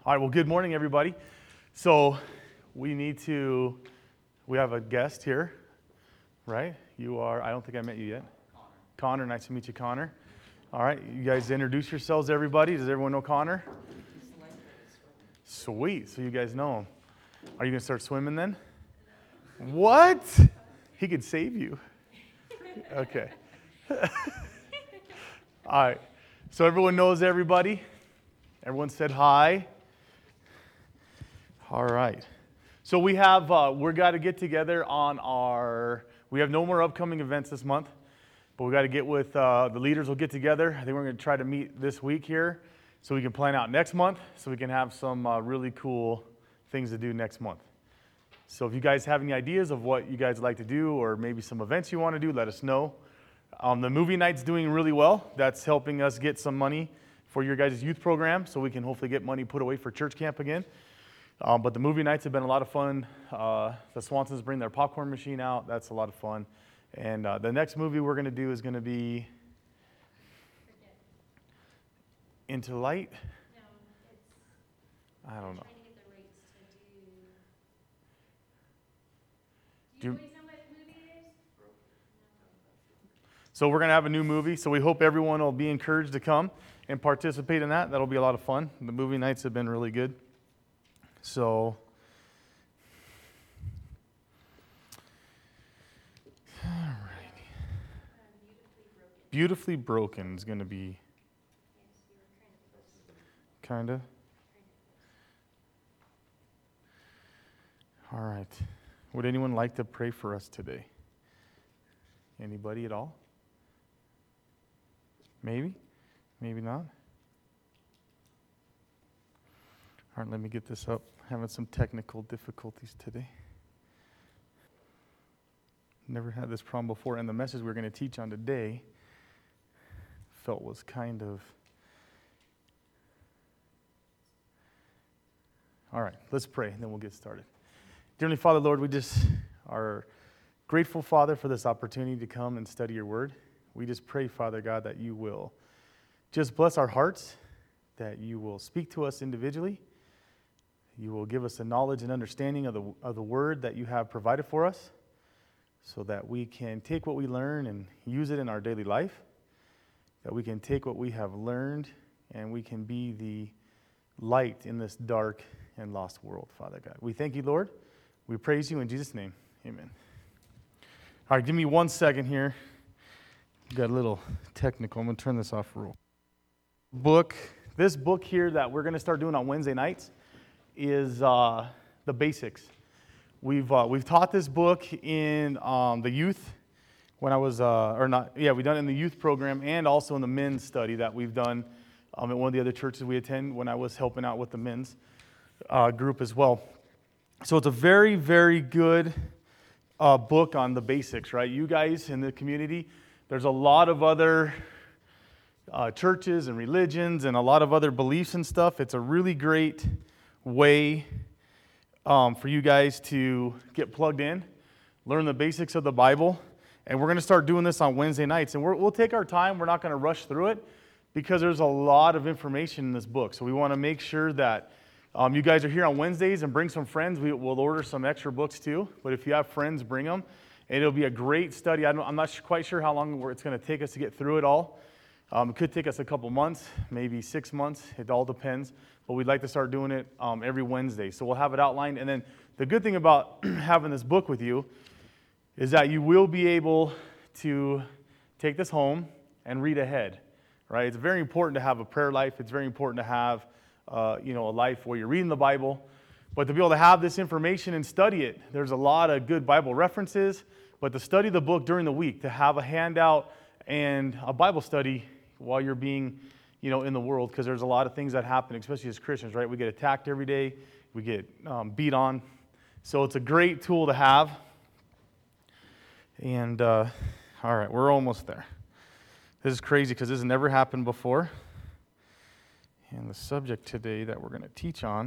All right, well, good morning, everybody. So we have a guest here, right? You are, I don't think I met you yet. Connor, nice to meet you, Connor. All right, you guys introduce yourselves, everybody. Does everyone know Connor? Sweet, so you guys know him. Are you going to start swimming then? What? He could save you. Okay. All right, so everyone knows everybody. Everyone said hi. All right. So we have, we're got to get together we have no more upcoming events this month, but we got to get with, the leaders will get together. I think we're going to try to meet this week here so we can plan out next month so we can have some really cool things to do next month. So if you guys have any ideas of what you guys like to do or maybe some events you want to do, let us know. The movie night's doing really well. That's helping us get some money for your guys' youth program so we can hopefully get money put away for church camp again. But the movie nights have been a lot of fun. The Swansons bring their popcorn machine out. That's a lot of fun. And the next movie we're going to do is going to be Into Light? No, it's... I don't know. Trying to get the rights to do you guys know what movie it is? So we're going to have a new movie. So we hope everyone will be encouraged to come and participate in that. That'll be a lot of fun. The movie nights have been really good. So, all right. Beautifully Broken is going to be kind of. All right. Would anyone like to pray for us today? Anybody at all? Maybe? Maybe not? All right, let me get this up. Having some technical difficulties today. Never had this problem before, and the message we're going to teach on today felt was kind of... All right, let's pray, and then we'll get started. Dear Heavenly Father, Lord, we just are grateful, Father, for this opportunity to come and study your word. We just pray, Father God, that you will just bless our hearts, that you will speak to us individually. You will give us the knowledge and understanding of the word that you have provided for us so that we can take what we learn and use it in our daily life, that we can take what we have learned and we can be the light in this dark and lost world, Father God. We thank you, Lord. We praise you in Jesus' name. Amen. All right, give me 1 second here. Got a little technical. I'm going to turn this off real. This book here that we're going to start doing on Wednesday nights is the basics. We've taught this book in the youth when I was we've done it in the youth program and also in the men's study that we've done at one of the other churches we attend when I was helping out with the men's group as well. So it's a very, very good book on the basics, right? You guys in the community, there's a lot of other churches and religions and a lot of other beliefs and stuff. It's a really great way for you guys to get plugged in, learn the basics of the Bible, and we're going to start doing this on Wednesday nights. And we'll take our time. We're not going to rush through it because there's a lot of information in this book. So we want to make sure that you guys are here on Wednesdays and bring some friends. We'll order some extra books too, but if you have friends, bring them. And it'll be a great study. I'm not quite sure how long it's going to take us to get through it all. It could take us a couple months, maybe 6 months. It all depends. But we'd like to start doing it every Wednesday. So we'll have it outlined. And then the good thing about having this book with you is that you will be able to take this home and read ahead, right? It's very important to have a prayer life. It's very important to have a life where you're reading the Bible. But to be able to have this information and study it, there's a lot of good Bible references. But to study the book during the week, to have a handout and a Bible study while you're being, in the world, because there's a lot of things that happen, especially as Christians, right? We get attacked every day. We get beat on. So it's a great tool to have. And, all right, we're almost there. This is crazy because this has never happened before. And the subject today that we're going to teach on.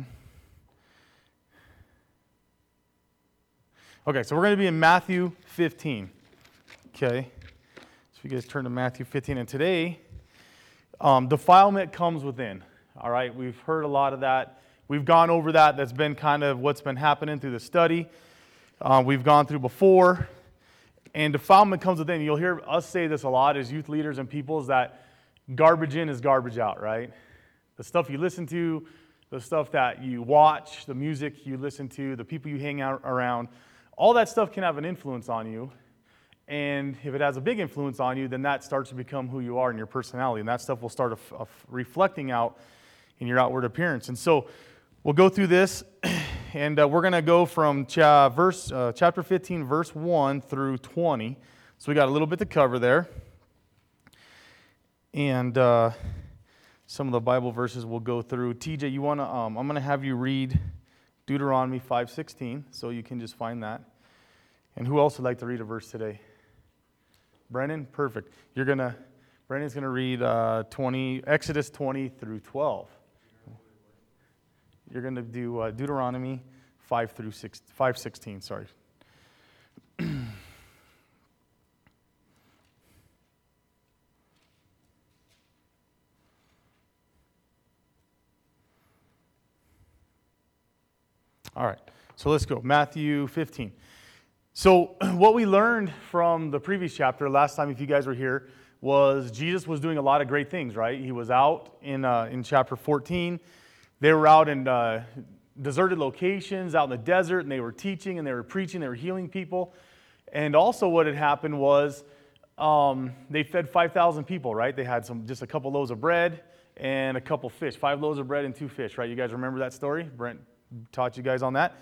Okay, so we're going to be in Matthew 15. Okay, so you guys turn to Matthew 15. And today, defilement comes within. All right, we've heard a lot of that. We've gone over that. That's been kind of what's been happening through the study. We've gone through before. And defilement comes within. You'll hear us say this a lot as youth leaders and people, is that garbage in is garbage out, right? The stuff you listen to, the stuff that you watch, the music you listen to, the people you hang out around, all that stuff can have an influence on you. And if it has a big influence on you, then that starts to become who you are and your personality. And that stuff will start reflecting out in your outward appearance. And so we'll go through this, and we're going to go from chapter 15, verse 1 through 20. So we got a little bit to cover there. And some of the Bible verses we'll go through. TJ, you want to? I'm going to have you read Deuteronomy 5:16, so you can just find that. And who else would like to read a verse today? Brennan, perfect. Brennan's going to read Exodus 20 through 12. You're going to do Deuteronomy 5:16. Sorry. All right, so let's go. Matthew 15. So what we learned from the previous chapter, last time if you guys were here, was Jesus was doing a lot of great things, right? He was out in chapter 14. They were out in deserted locations, out in the desert, and they were teaching and they were preaching, they were healing people. And also what had happened was they fed 5,000 people, right? They had just a couple loaves of bread and a couple fish, 5 loaves of bread and 2 fish, right? You guys remember that story? Brent taught you guys on that.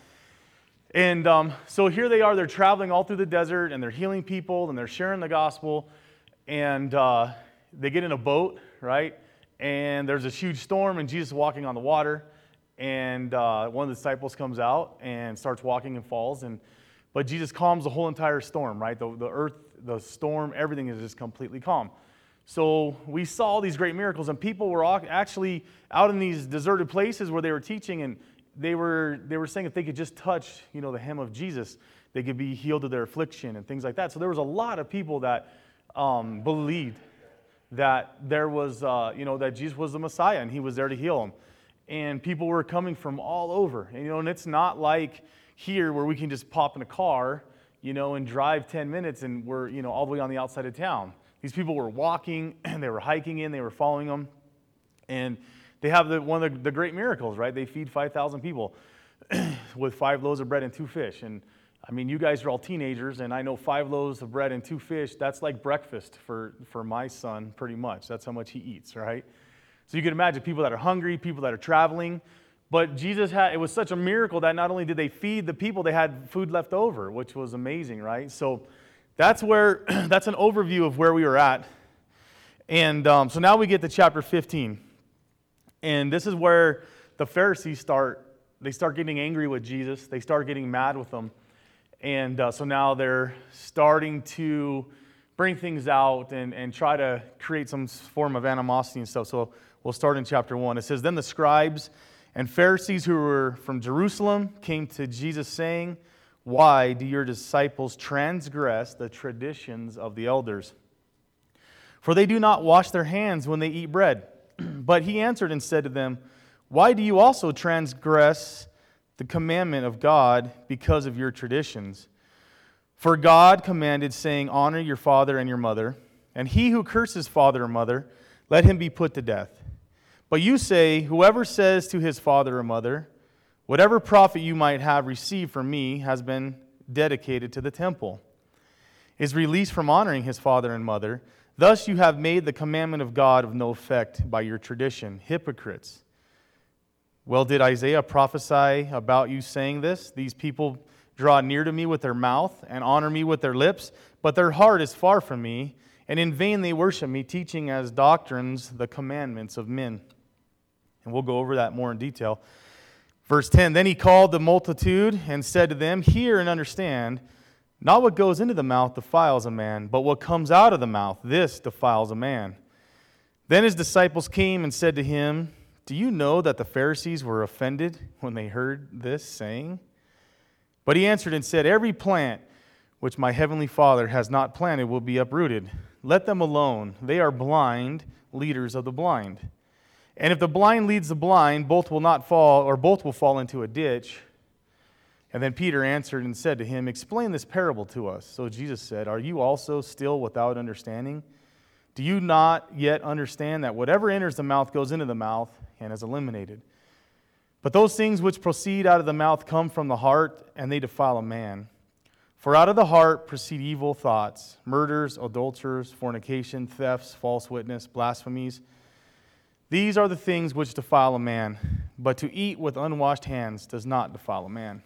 And so here they are, they're traveling all through the desert, and they're healing people, and they're sharing the gospel, and they get in a boat, right? And there's this huge storm, and Jesus is walking on the water, and one of the disciples comes out and starts walking and falls, but Jesus calms the whole entire storm, right? The earth, the storm, everything is just completely calm. So we saw all these great miracles, and people were actually out in these deserted places where they were teaching, and they were saying if they could just touch, the hem of Jesus, they could be healed of their affliction and things like that. So there was a lot of people that believed that there was, that Jesus was the Messiah and he was there to heal them. And people were coming from all over. And it's not like here where we can just pop in a car, and drive 10 minutes and we're, all the way on the outside of town. These people were walking and they were hiking in, they were following them. And they have one of the great miracles, right? They feed 5,000 people with 5 loaves of bread and 2 fish. And I mean, you guys are all teenagers, and I know 5 loaves of bread and 2 fish, that's like breakfast for my son, pretty much. That's how much he eats, right? So you can imagine people that are hungry, people that are traveling. But it was such a miracle that not only did they feed the people, they had food left over, which was amazing, right? So that's an overview of where we were at. And so now we get to chapter 15. And this is where the Pharisees start getting angry with Jesus. They start getting mad with him. And so now they're starting to bring things out and try to create some form of animosity and stuff. So we'll start in chapter 1. It says, Then the scribes and Pharisees who were from Jerusalem came to Jesus saying, Why do your disciples transgress the traditions of the elders? For they do not wash their hands when they eat bread. But he answered and said to them, Why do you also transgress the commandment of God because of your traditions? For God commanded, saying, Honor your father and your mother, and he who curses father or mother, let him be put to death. But you say, Whoever says to his father or mother, Whatever profit you might have received from me has been dedicated to the temple, is released from honoring his father and mother. Thus you have made the commandment of God of no effect by your tradition. Hypocrites! Well, did Isaiah prophesy about you saying this? These people draw near to me with their mouth and honor me with their lips, but their heart is far from me, and in vain they worship me, teaching as doctrines the commandments of men. And we'll go over that more in detail. Verse 10, Then he called the multitude and said to them, Hear and understand. Not what goes into the mouth defiles a man, but what comes out of the mouth, this defiles a man. Then his disciples came and said to him, Do you know that the Pharisees were offended when they heard this saying? But he answered and said, Every plant which my heavenly Father has not planted will be uprooted. Let them alone. They are blind leaders of the blind. And if the blind leads the blind, both will not fall, or both will fall into a ditch. And then Peter answered and said to him, explain this parable to us. So Jesus said, are you also still without understanding? Do you not yet understand that whatever enters the mouth goes into the mouth and is eliminated? But those things which proceed out of the mouth come from the heart, and they defile a man. For out of the heart proceed evil thoughts, murders, adulterers, fornication, thefts, false witness, blasphemies. These are the things which defile a man, but to eat with unwashed hands does not defile a man.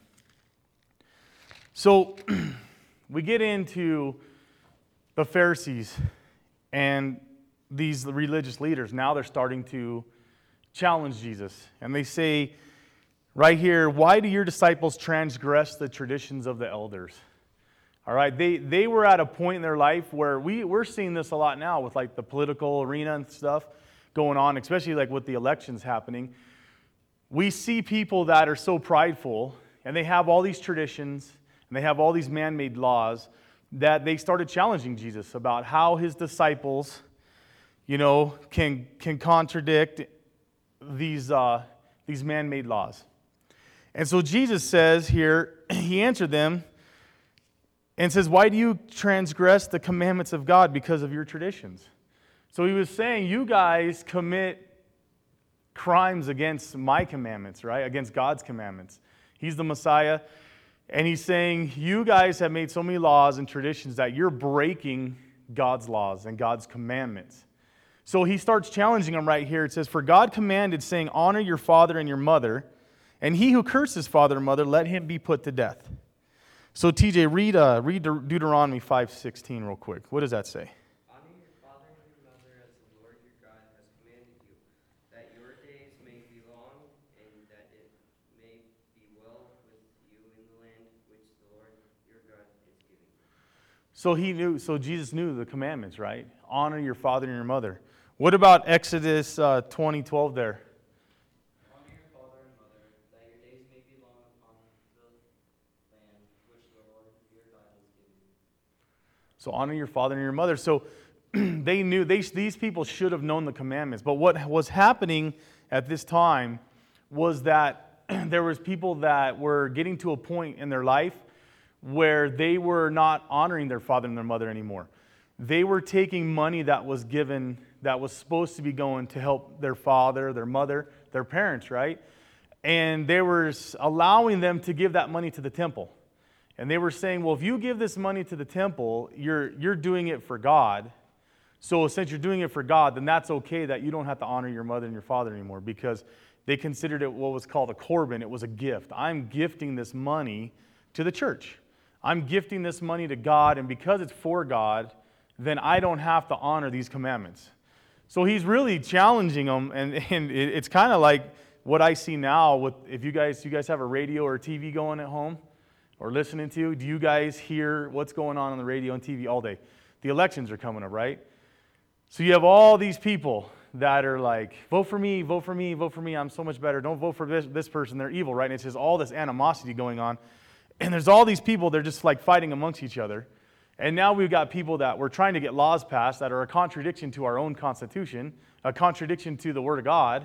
So we get into the Pharisees and these religious leaders. Now they're starting to challenge Jesus. And they say right here, why do your disciples transgress the traditions of the elders? All right, they were at a point in their life where we're seeing this a lot now with like the political arena and stuff going on, especially like with the elections happening. We see people that are so prideful and they have all these traditions and they have all these man-made laws that they started challenging Jesus about how his disciples, can contradict these man-made laws. And so Jesus says here, he answered them and says, why do you transgress the commandments of God because of your traditions? So he was saying, you guys commit crimes against my commandments, right? Against God's commandments. He's the Messiah. And he's saying, you guys have made so many laws and traditions that you're breaking God's laws and God's commandments. So he starts challenging them right here. It says, for God commanded, saying, honor your father and your mother, and he who curses father or mother, let him be put to death. So TJ, read Deuteronomy 5:16 real quick. What does that say? Honor your father and your mother as the Lord your God has commanded you, that your days may be long and that it may be well with you in the land which the Lord your God is giving you. So Jesus knew the commandments, right? Honor your father and your mother. What about Exodus 20:12 there? Honor your father and mother, that your days may be long upon the land which the Lord your God has given you. So honor your father and your mother. So they knew, these people should have known the commandments. But what was happening at this time was that there was people that were getting to a point in their life where they were not honoring their father and their mother anymore. They were taking money that was given, that was supposed to be going to help their father, their mother, their parents, right? And they were allowing them to give that money to the temple. And they were saying, well, if you give this money to the temple, you're doing it for God. So since you're doing it for God, then that's okay that you don't have to honor your mother and your father anymore, because they considered it what was called a korban. It was a gift. I'm gifting this money to the church. I'm gifting this money to God, and because it's for God, then I don't have to honor these commandments. So he's really challenging them, and it's kind of like what I see now with, if you guys have a radio or a TV going at home or listening to, do you guys hear what's going on the radio and TV all day? The elections are coming up, right? So you have all these people that are like, vote for me, vote for me, vote for me, I'm so much better. Don't vote for this person, they're evil, right? And it's just all this animosity going on. And there's all these people, they're just like fighting amongst each other. And now we've got people that we're trying to get laws passed that are a contradiction to our own Constitution, a contradiction to the Word of God,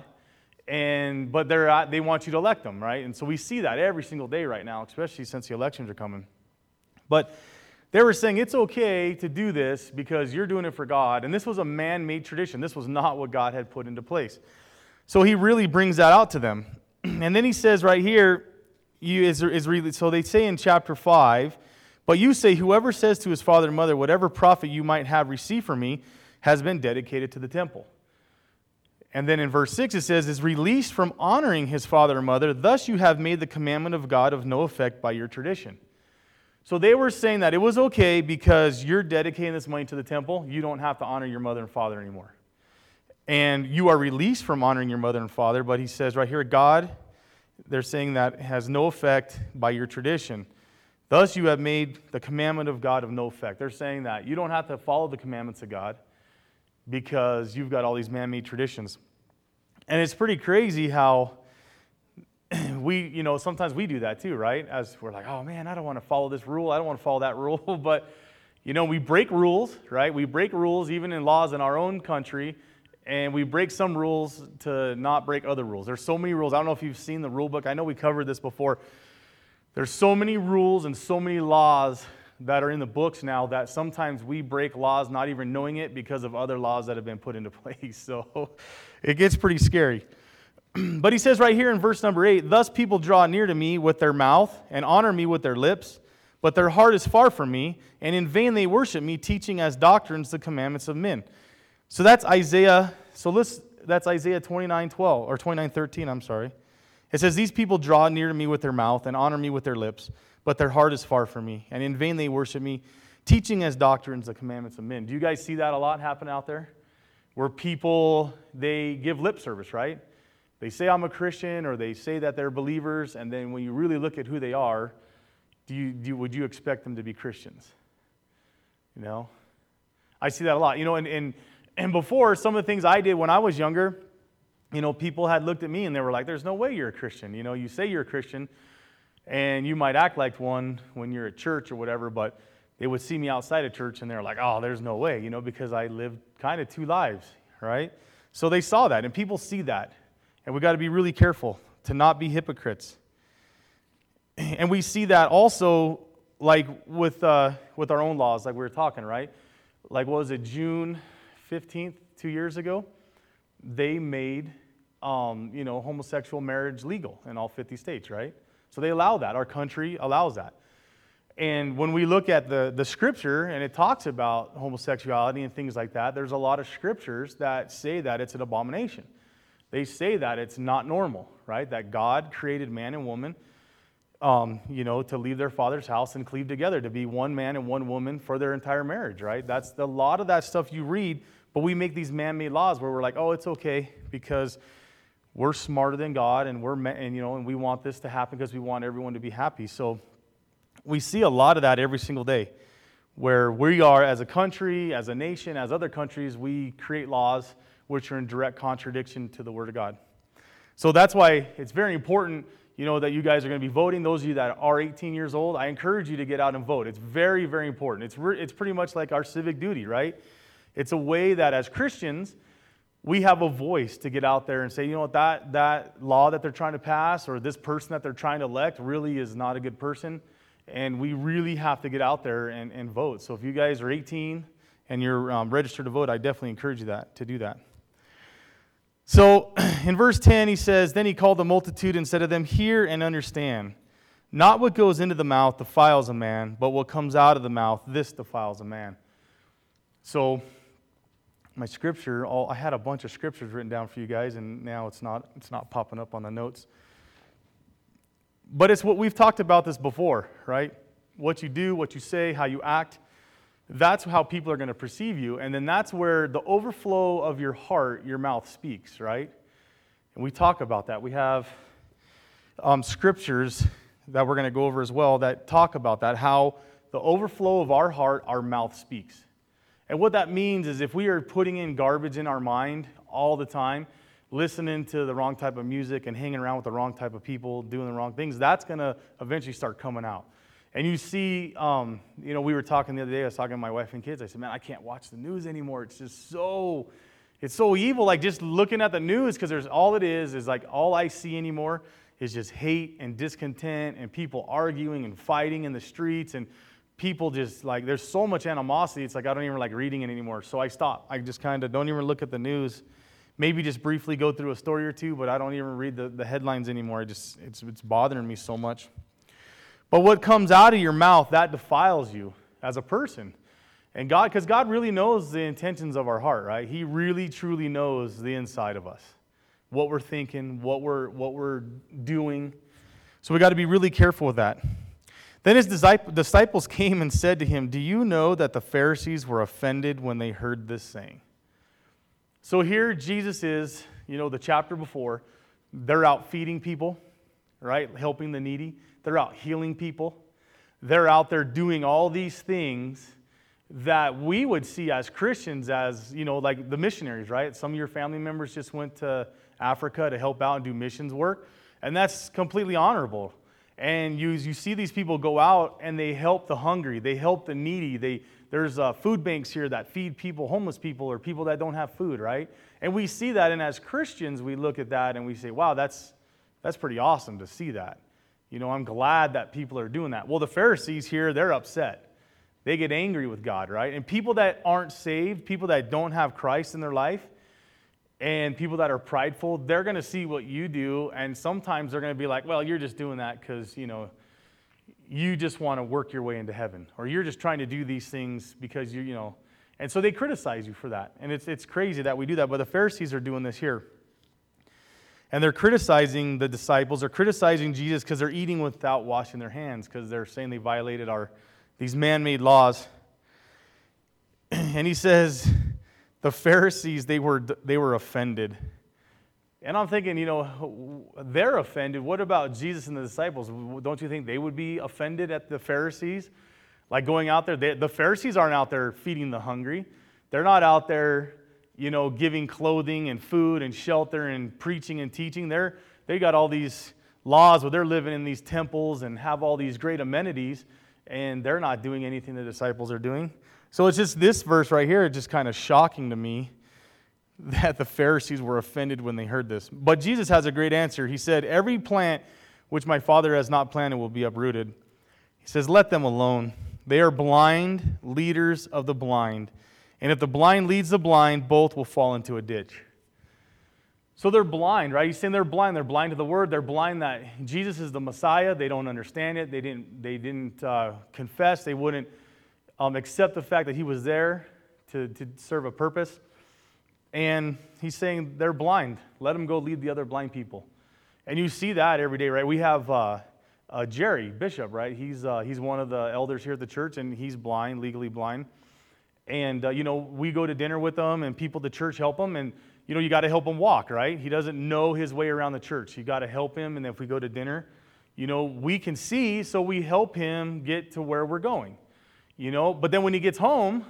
but they want you to elect them, right? And so we see that every single day right now, especially since the elections are coming. But they were saying it's okay to do this because you're doing it for God. And this was a man-made tradition. This was not what God had put into place. So he really brings that out to them. And then he says right here, so they say in chapter 5, but you say, whoever says to his father and mother, whatever profit you might have received from me has been dedicated to the temple. And then in verse 6 it says, is released from honoring his father and mother, thus you have made the commandment of God of no effect by your tradition. So they were saying that it was okay because you're dedicating this money to the temple, you don't have to honor your mother and father anymore. And you are released from honoring your mother and father, but he says right here, God, they're saying that has no effect by your tradition. Thus you have made the commandment of God of no effect. They're saying that you don't have to follow the commandments of God because you've got all these man-made traditions. And it's pretty crazy how sometimes we do that too, right? As we're like, oh man, I don't want to follow this rule, I don't want to follow that rule, but we break rules, right? We break rules even in laws in our own country, and we break some rules to not break other rules. There's so many rules. I don't know if you've seen the rule book. I know we covered this before. There's so many rules and so many laws that are in the books now that sometimes we break laws not even knowing it because of other laws that have been put into place. So it gets pretty scary. But he says right here in verse number 8, thus people draw near to me with their mouth and honor me with their lips, but their heart is far from me, and in vain they worship me, teaching as doctrines the commandments of men. So that's Isaiah. That's Isaiah 29:12 or 29:13. I'm sorry. It says, these people draw near to me with their mouth and honor me with their lips, but their heart is far from me, and in vain they worship me, teaching as doctrines the commandments of men. Do you guys see that a lot happen out there? Where people, they give lip service, right? They say, I'm a Christian, or they say that they're believers, and then when you really look at who they are, would you expect them to be Christians? You know? I see that a lot. You know, and before, some of the things I did when I was younger, you know, people had looked at me and they were like, there's no way you're a Christian. You know, you say you're a Christian, and you might act like one when you're at church or whatever, but they would see me outside of church and they're like, oh, there's no way, you know, because I lived kind of two lives, right? So they saw that, and people see that. And we got to be really careful to not be hypocrites. And we see that also, like with our own laws, like we were talking, right? Like, what was it, June 15th, 2 years ago? They made, homosexual marriage legal in all 50 states, right? So they allow that. Our country allows that. And when we look at the scripture, and it talks about homosexuality and things like that, there's a lot of scriptures that say that it's an abomination. They say that it's not normal, right? That God created man and woman, to leave their father's house and cleave together, to be one man and one woman for their entire marriage, right? That's a lot of that stuff you read, but we make these man-made laws where we're like, oh, it's okay because we're smarter than God, and and we want this to happen because we want everyone to be happy. So we see a lot of that every single day, where we are as a country, as a nation, as other countries, we create laws which are in direct contradiction to the Word of God. So that's why it's very important, that you guys are going to be voting. Those of you that are 18 years old, I encourage you to get out and vote. It's very, very important. It's pretty much like our civic duty, right? It's a way that as Christians, we have a voice to get out there and say, that law that they're trying to pass or this person that they're trying to elect really is not a good person. And we really have to get out there and vote. So if you guys are 18 and you're registered to vote, I definitely encourage you to do that. So in verse 10, he says, then he called the multitude and said to them, hear and understand. Not what goes into the mouth defiles a man, but what comes out of the mouth, this defiles a man. So my scripture, I had a bunch of scriptures written down for you guys, and now it's not popping up on the notes. But it's what we've talked about this before, right? What you do, what you say, how you act. That's how people are going to perceive you. And then that's where the overflow of your heart, your mouth speaks, right? And we talk about that. We have scriptures that we're going to go over as well that talk about that, how the overflow of our heart, our mouth speaks. And what that means is if we are putting in garbage in our mind all the time, listening to the wrong type of music and hanging around with the wrong type of people, doing the wrong things, that's going to eventually start coming out. And you see, we were talking the other day, I was talking to my wife and kids, I said, man, I can't watch the news anymore. It's just so evil, like just looking at the news, because there's all it is like all I see anymore is just hate and discontent and people arguing and fighting in the streets, and people just like, there's so much animosity, it's like I don't even like reading it anymore. So I stop. I just kind of don't even look at the news. Maybe just briefly go through a story or two, but I don't even read the headlines anymore. It's bothering me so much. But what comes out of your mouth, that defiles you as a person. And because God really knows the intentions of our heart, right? He really, truly knows the inside of us, what we're thinking, what we're doing. So we got to be really careful with that. Then his disciples came and said to him, do you know that the Pharisees were offended when they heard this saying? So here Jesus is, the chapter before, they're out feeding people, right? Helping the needy. They're out healing people. They're out there doing all these things that we would see as Christians as, like the missionaries, right? Some of your family members just went to Africa to help out and do missions work, and that's completely honorable. And you see these people go out and they help the hungry, they help the needy, There's food banks here that feed people, homeless people, or people that don't have food, right? And we see that, and as Christians, we look at that and we say, wow, that's pretty awesome to see that. You know, I'm glad that people are doing that. Well, the Pharisees here, they're upset. They get angry with God, right? And people that aren't saved, people that don't have Christ in their life, and people that are prideful, they're going to see what you do, and sometimes they're going to be like, well, you're just doing that because, you know, you just want to work your way into heaven, or you're just trying to do these things because you know. And so they criticize you for that. And it's crazy that we do that, but the Pharisees are doing this here. And they're criticizing the disciples, they're criticizing Jesus because they're eating without washing their hands, because they're saying they violated these man-made laws. And he says, the Pharisees, they were offended. And I'm thinking, you know, they're offended. What about Jesus and the disciples? Don't you think they would be offended at the Pharisees? Like going out there, the Pharisees aren't out there feeding the hungry. They're not out there, you know, giving clothing and food and shelter and preaching and teaching. They got all these laws where they're living in these temples and have all these great amenities, and they're not doing anything the disciples are doing. So it's just this verse right here, just kind of shocking to me that the Pharisees were offended when they heard this. But Jesus has a great answer. He said, every plant which my Father has not planted will be uprooted. He says, let them alone. They are blind leaders of the blind. And if the blind leads the blind, both will fall into a ditch. So they're blind, right? He's saying they're blind. They're blind to the word. They're blind that Jesus is the Messiah. They don't understand it. They didn't confess. They wouldn't accept the fact that he was there to serve a purpose. And he's saying they're blind. Let them go lead the other blind people. And you see that every day, right? We have Jerry Bishop, right? He's one of the elders here at the church, and he's blind, legally blind. And, you know, we go to dinner with him, and people at the church help him. And, you know, you got to help him walk, right? He doesn't know his way around the church. You got to help him. And if we go to dinner, you know, we can see, so we help him get to where we're going. You know, but then when he gets home,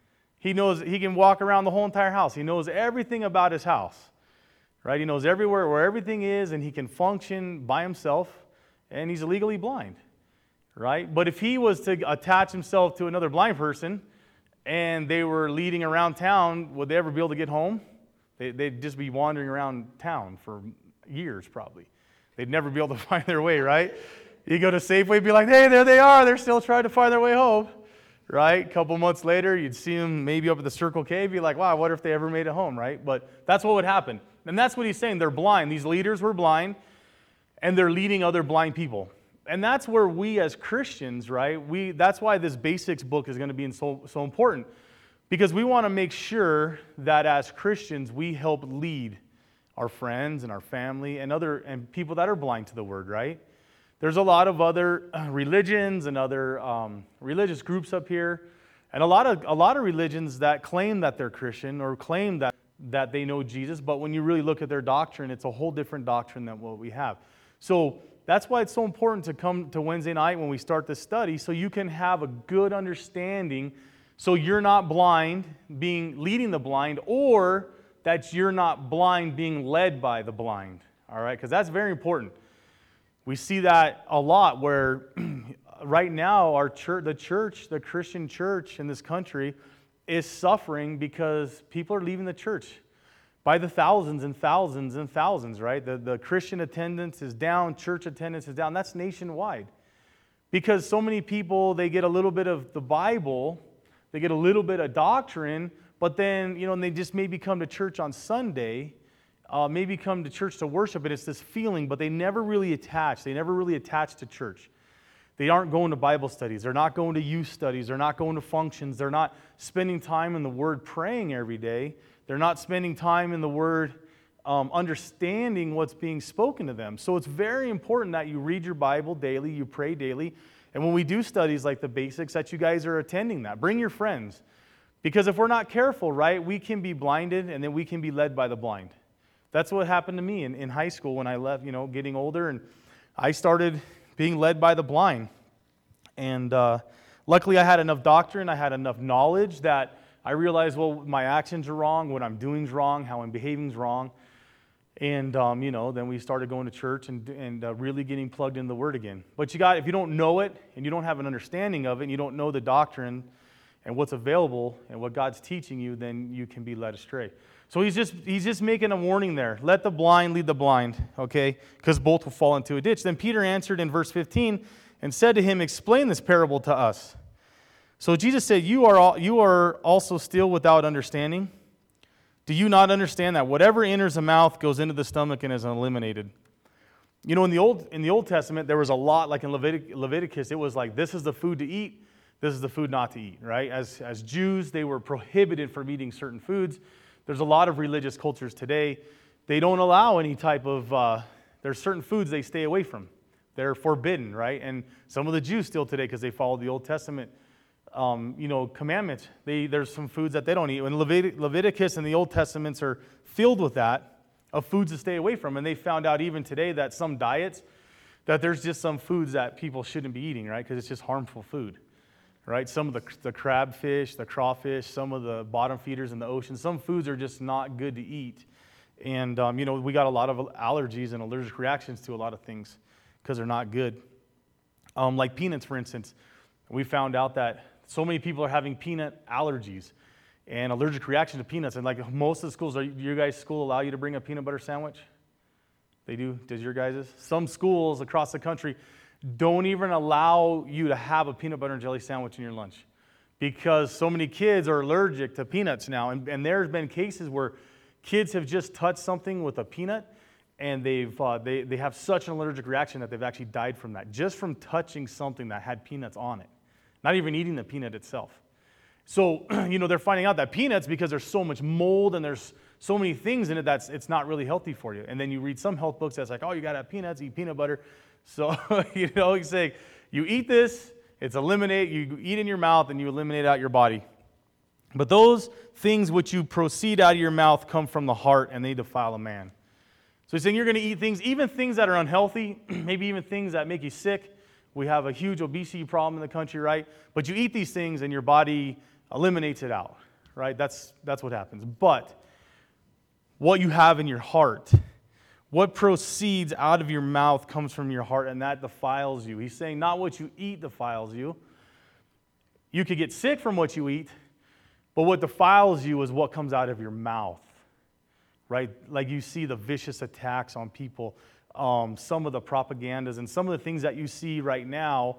he knows he can walk around the whole entire house. He knows everything about his house, right? He knows everywhere where everything is, and he can function by himself, and he's legally blind, right? But if he was to attach himself to another blind person and they were leading around town, would they ever be able to get home? They'd just be wandering around town for years probably. They'd never be able to find their way, right? You go to Safeway, be like, hey, there they are. They're still trying to find their way home. Right? A couple months later, you'd see them maybe up at the Circle K, be like, wow, I wonder if they ever made it home, right? But that's what would happen. And that's what he's saying. They're blind. These leaders were blind, and they're leading other blind people. And that's where we as Christians, right, that's why this basics book is going to be so important, because we want to make sure that as Christians, we help lead our friends and our family and people that are blind to the word, right? There's a lot of other religions and other religious groups up here, and a lot of religions that claim that they're Christian or claim that they know Jesus, but when you really look at their doctrine, it's a whole different doctrine than what we have. So that's why it's so important to come to Wednesday night when we start this study, so you can have a good understanding, so you're not blind, leading the blind, or that you're not blind being led by the blind. All right, because that's very important. We see that a lot where right now our church, the Christian church in this country, is suffering because people are leaving the church by the thousands and thousands and thousands, right? The Christian attendance is down, church attendance is down. That's nationwide. Because so many people, they get a little bit of the Bible, they get a little bit of doctrine, but then, you know, and they just maybe come to church on Sunday, maybe come to church to worship, and it's this feeling, but they never really attach. They never really attach to church. They aren't going to Bible studies. They're not going to youth studies. They're not going to functions. They're not spending time in the Word praying every day. They're not spending time in the Word understanding what's being spoken to them. So it's very important that you read your Bible daily, you pray daily, and when we do studies like the basics, that you guys are attending that. Bring your friends. Because if we're not careful, right, we can be blinded, and then we can be led by the blind. That's what happened to me in high school when I left, you know, getting older, and I started being led by the blind. And luckily I had enough doctrine, I had enough knowledge that I realized, well, my actions are wrong, what I'm doing is wrong, how I'm behaving is wrong. And, you know, then we started going to church and really getting plugged into the Word again. But if you don't know it, and you don't have an understanding of it, and you don't know the doctrine, and what's available and what God's teaching you, then you can be led astray. So he's just making a warning there. Let the blind lead the blind, okay? Because both will fall into a ditch. Then Peter answered in verse 15 and said to him, explain this parable to us. So Jesus said, you are also still without understanding. Do you not understand that whatever enters the mouth goes into the stomach and is eliminated? You know, in the Old Testament, there was a lot, like in Leviticus, it was like, this is the food to eat, this is the food not to eat, right? As Jews, they were prohibited from eating certain foods. There's a lot of religious cultures today. They don't allow any type of, there's certain foods they stay away from. They're forbidden, right? And some of the Jews still today, because they follow the Old Testament, commandments. There's some foods that they don't eat. And Leviticus and the Old Testaments are filled with that, of foods to stay away from. And they found out even today that some diets, that there's just some foods that people shouldn't be eating, right? Because it's just harmful food, right? Some of the crabfish, the crawfish, some of the bottom feeders in the ocean, some foods are just not good to eat. And, we got a lot of allergies and allergic reactions to a lot of things because they're not good. Like peanuts, for instance. We found out that so many people are having peanut allergies and allergic reaction to peanuts. And like most of the schools, your guys' school allow you to bring a peanut butter sandwich? They do? Does your guys'? Some schools across the country don't even allow you to have a peanut butter and jelly sandwich in your lunch because so many kids are allergic to peanuts now. And there's been cases where kids have just touched something with a peanut and they have such an allergic reaction that they've actually died from that, just from touching something that had peanuts on it, not even eating the peanut itself. So, they're finding out that peanuts, because there's so much mold and there's so many things in it, it's not really healthy for you. And then you read some health books that's like, oh, you got to have peanuts, eat peanut butter. So, you say, you eat this, it's eliminate, you eat in your mouth and you eliminate out your body. But those things which you proceed out of your mouth come from the heart and they defile a man. So he's saying you're going to eat things, even things that are unhealthy, maybe even things that make you sick. We have a huge obesity problem in the country, right? But you eat these things and your body eliminates it out, right? That's what happens. But what you have in your heart, what proceeds out of your mouth comes from your heart, and that defiles you. He's saying not what you eat defiles you. You could get sick from what you eat, but what defiles you is what comes out of your mouth, right? Like you see the vicious attacks on people, some of the propagandas, and some of the things that you see right now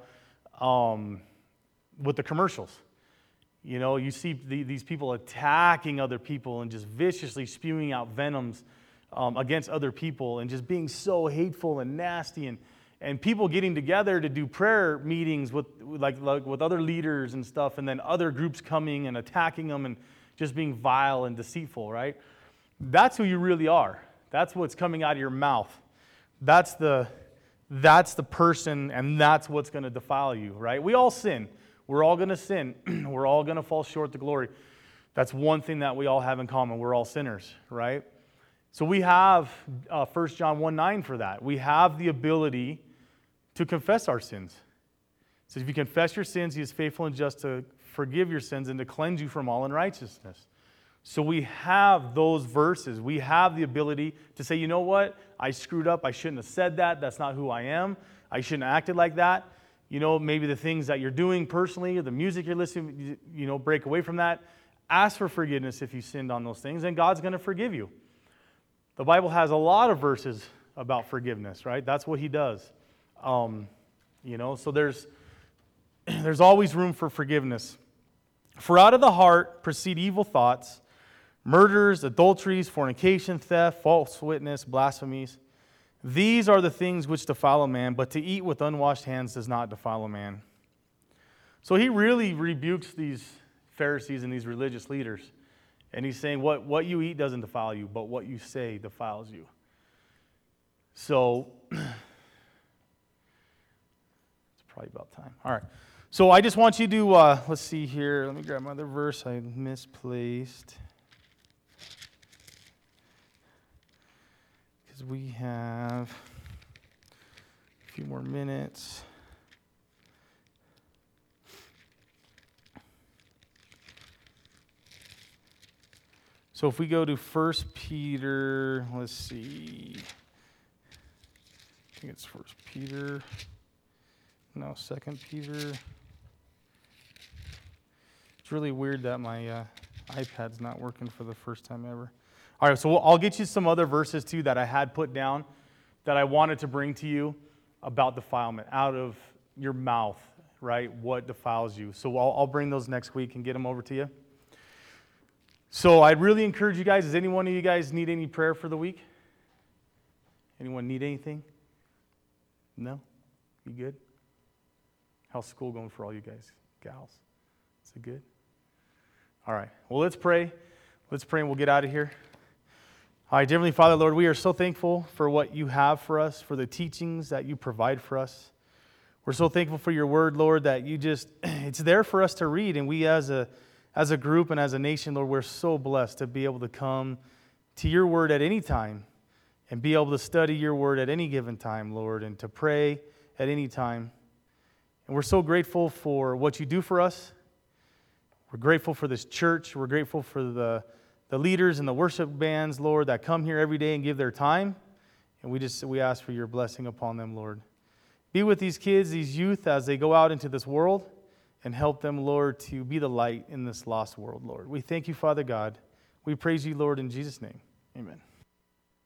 with the commercials. You see these people attacking other people and just viciously spewing out venoms against other people and just being so hateful and nasty, and people getting together to do prayer meetings with other leaders and stuff, and then other groups coming and attacking them and just being vile and deceitful, right? That's who you really are. That's what's coming out of your mouth. That's the person, and that's what's going to defile you, right? We all sin. We're all going to sin. We're all going to fall short of glory. That's one thing that we all have in common. We're all sinners, right? So we have 1 John 1:9 for that. We have the ability to confess our sins. It says, if you confess your sins, He is faithful and just to forgive your sins and to cleanse you from all unrighteousness. So we have those verses. We have the ability to say, you know what? I screwed up. I shouldn't have said that. That's not who I am. I shouldn't have acted like that. Maybe the things that you're doing personally, or the music you're listening, break away from that. Ask for forgiveness if you sinned on those things, and God's going to forgive you. The Bible has a lot of verses about forgiveness, right? That's what He does. So there's always room for forgiveness. For out of the heart proceed evil thoughts, murders, adulteries, fornication, theft, false witness, blasphemies. These are the things which defile a man, but to eat with unwashed hands does not defile a man. So he really rebukes these Pharisees and these religious leaders. And he's saying what you eat doesn't defile you, but what you say defiles you. So it's probably about time. All right. So I just want you to, let's see here. Let me grab my other verse I misplaced. Because we have a few more minutes. So if we go to 1 Peter, let's see. I think it's 1 Peter. No, 2 Peter. It's really weird that my iPad's not working for the first time ever. All right, so I'll get you some other verses too that I had put down that I wanted to bring to you about defilement. Out of your mouth, right, what defiles you. So I'll bring those next week and get them over to you. So I'd really encourage you guys, does any one of you guys need any prayer for the week? Anyone need anything? No? You good? How's school going for all you guys, gals? Is it good? All right. Well, let's pray. Let's pray and we'll get out of here. All right, dear Heavenly Father, Lord, we are so thankful for what you have for us, for the teachings that you provide for us. We're so thankful for your word, Lord, that you just, it's there for us to read. And we as a group and as a nation, Lord, we're so blessed to be able to come to your word at any time and be able to study your word at any given time, Lord, and to pray at any time. And we're so grateful for what you do for us. We're grateful for this church. We're grateful for the leaders and the worship bands, Lord, that come here every day and give their time. And we ask for your blessing upon them, Lord. Be with these kids, these youth, as they go out into this world, and help them, Lord, to be the light in this lost world, Lord. We thank you, Father God. We praise you, Lord, in Jesus' name. Amen.